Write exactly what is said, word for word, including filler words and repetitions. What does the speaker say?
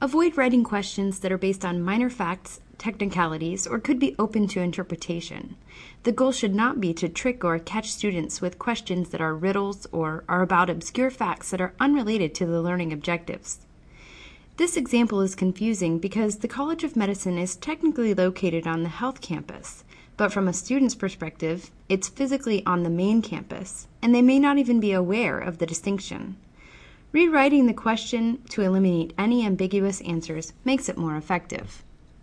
Avoid writing questions that are based on minor facts, technicalities, or could be open to interpretation. The goal should not be to trick or catch students with questions that are riddles or are about obscure facts that are unrelated to the learning objectives. This example is confusing because the College of Medicine is technically located on the health campus, but from a student's perspective, it's physically on the main campus, and they may not even be aware of the distinction. Rewriting the question to eliminate any ambiguous answers makes it more effective.